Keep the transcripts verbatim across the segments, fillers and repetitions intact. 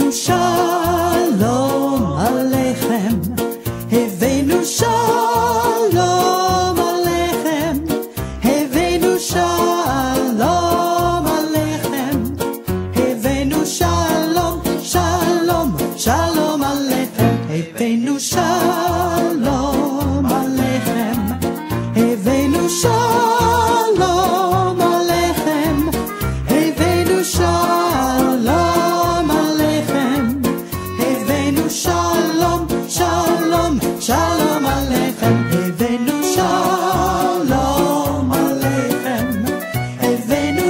הבאנו שלום עליכם, הבאנו שלום עליכם, הבאנו שלום עליכם, הבאנו שלום, שלום, שלום עליכם, הבאנו שלום עליכם, הבאנו שלום עליכם, הבאנו שלום עליכם, הבאנו שלום, שלום, שלום עליכם, הבאנו שלום עליכם, הבאנו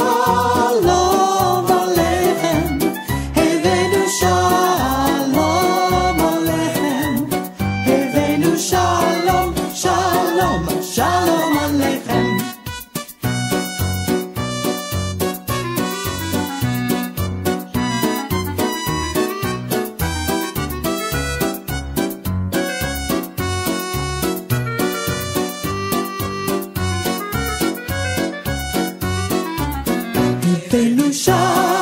שלום עליכם, הבאנו שלום עליכם, הבאנו שלום, שלום, שלום עליכם. הבאנו שלום